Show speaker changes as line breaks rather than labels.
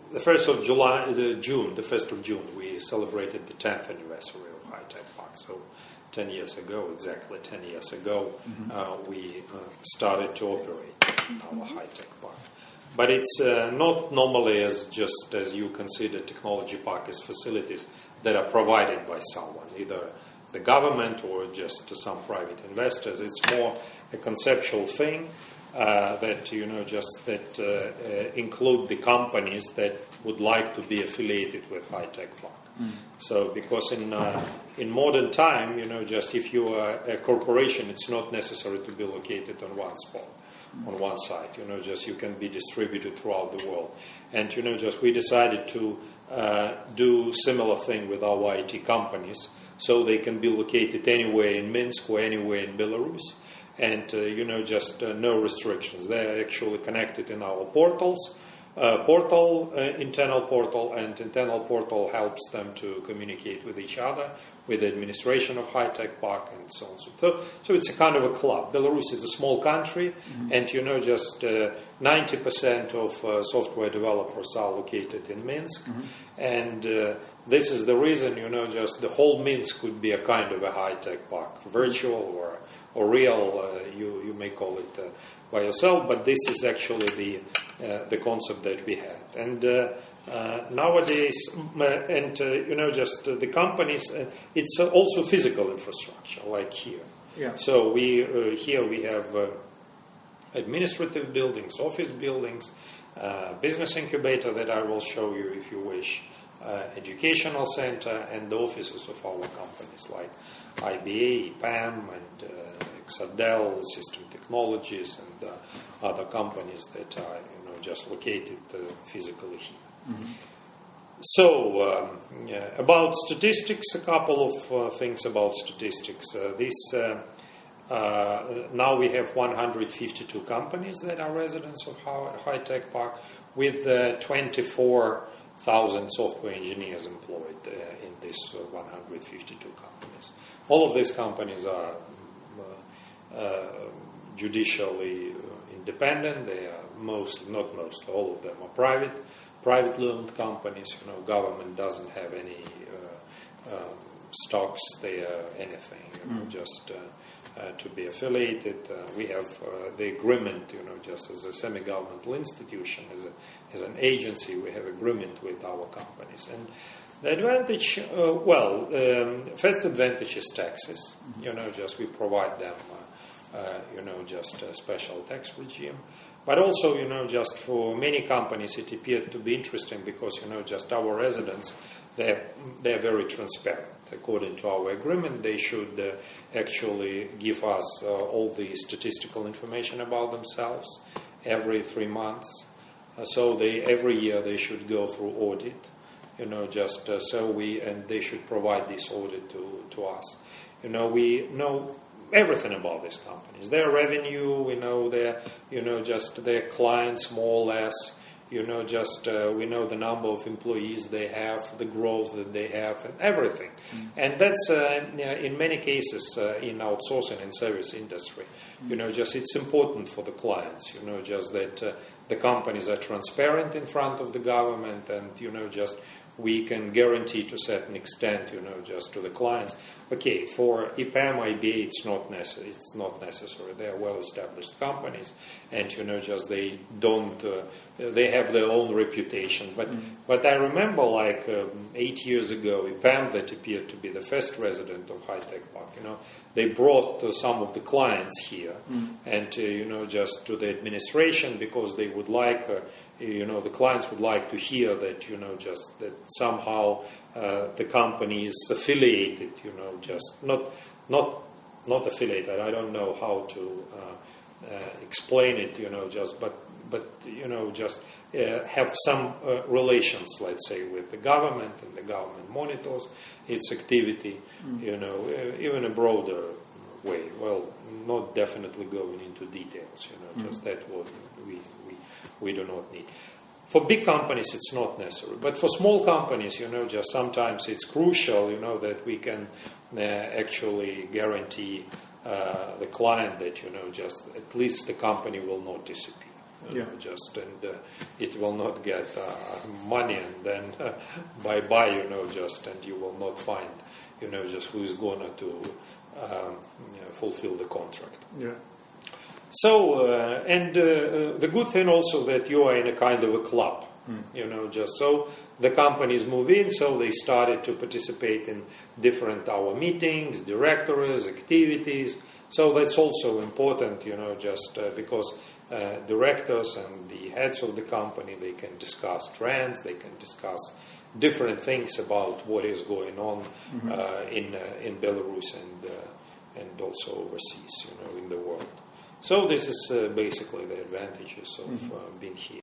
the 1st of June, we celebrated the 10th anniversary of High Tech Park. So 10 years ago, exactly 10 years ago, we started to operate our High Tech Park. But it's not normally as you consider technology park as facilities that are provided by someone, either the government or just some private investors. It's more a conceptual thing that include the companies that would like to be affiliated with High Tech Park. So because in modern time, if you are a corporation, it's not necessary to be located on one spot, on one site. You can be distributed throughout the world. And we decided to do similar thing with our IT companies, so they can be located anywhere in Minsk or anywhere in Belarus, and no restrictions. They're actually connected in our portals. Internal portal, and internal portal helps them to communicate with each other, with the administration of High Tech Park, and so on. So it's a kind of a club. Belarus is a small country, and 90% of software developers are located in Minsk, and this is the reason, the whole Minsk could be a kind of a High Tech Park, virtual or real. You may call it by yourself, but this is actually the concept that we had. And nowadays, the companies, it's also physical infrastructure, like here.
Yeah.
So here we have administrative buildings, office buildings, business incubator that I will show you if you wish, educational center, and the offices of our companies like IBA, EPAM, and Exadel, System Technologies, and other companies that are just located physically here. So about statistics, a couple of things about statistics. Now we have 152 companies that are residents of High Tech Park, with 24,000 software engineers employed in these 152 companies. All of these companies are judicially independent. They are all of them are privately owned companies. Government doesn't have any stocks there, anything. Just to be affiliated. We have the agreement, just as a semi-governmental institution, as an agency, we have agreement with our companies. And the advantage, first advantage is taxes. We provide them, just a special tax regime. But also, just for many companies, it appeared to be interesting because, just our residents, they're very transparent. According to our agreement, they should actually give us all the statistical information about themselves every 3 months. So every year they should go through audit, and they should provide this audit to us. We know everything about these companies, their revenue, we know their clients more or less. We know the number of employees they have, the growth that they have, and everything. And that's in many cases in outsourcing and service industry. It's important for the clients. That the companies are transparent in front of the government, and we can guarantee to a certain extent, to the clients. Okay, for EPAM, IBA, it's not necessary. They are well-established companies, and they don't. They have their own reputation. But I remember, 8 years ago, EPAM, that appeared to be the first resident of High Tech Park. They brought some of the clients here, and just to the administration, because they would like. The clients would like to hear that, that somehow the company is affiliated, not affiliated. I don't know how to explain it, but have some relations, let's say, with the government, and the government monitors its activity, even a broader way. Well, not definitely going into details, just that what we do not need. For big companies, it's not necessary. But for small companies, just sometimes it's crucial, that we can actually guarantee the client that, just at least the company will not disappear. you know, just and it will not get money, and then bye, you know, just and you will not find, you know, just who is going to you know, fulfill the contract.
Yeah.
So the good thing also that you are in a kind of a club, you know, just so the companies move in, so they started to participate in different our meetings, directories, activities. So that's also important, you know, just because directors and the heads of the company, they can discuss trends, they can discuss different things about what is going on in Belarus and also overseas, you know, in the world. So this is basically the advantages of being here.